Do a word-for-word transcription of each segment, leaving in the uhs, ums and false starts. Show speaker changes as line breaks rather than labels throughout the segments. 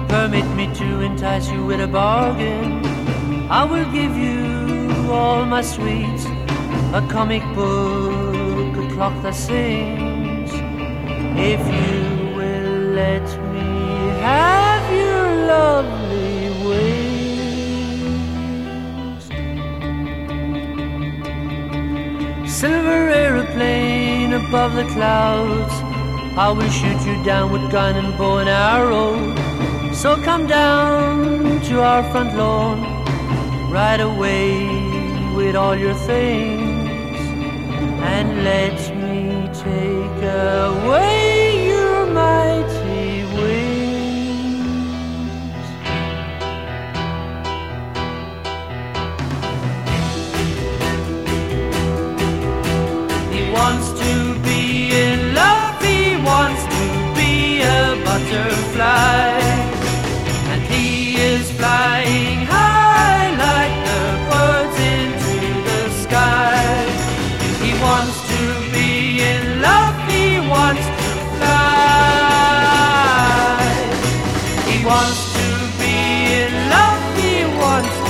Permit me to entice you with a bargain. I will give you all my sweets, a comic book, a clock that sings, if you will let me have your lovely wings. Silver aeroplane above the clouds, I will shoot you down with gun and bow and arrow. So come down to our front lawn right away with all your things, and let me take away your mighty wings. He wants to be in love, he wants to be a butterfly, and he is flying high like the birds into the sky. He wants to be in love, he wants to fly. He wants to be in love, he wants to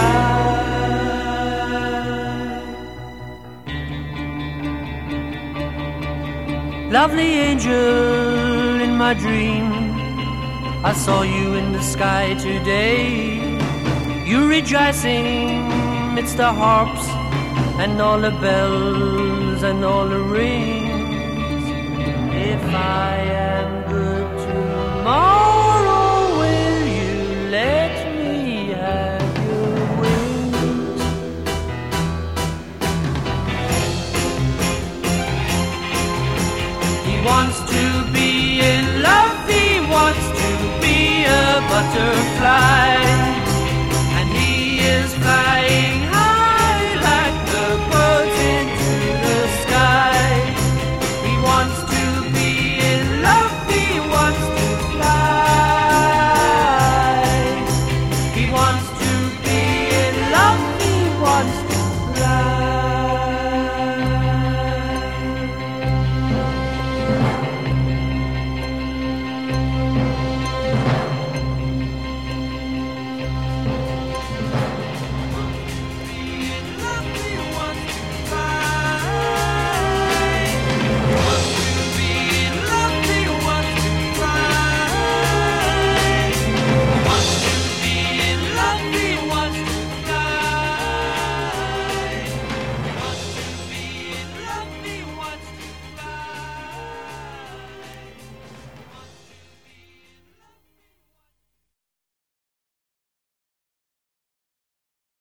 fly. Lovely angel in my dream, I saw you in the sky today. You rejoicing midst the harps and all the bells and all the rings. If I am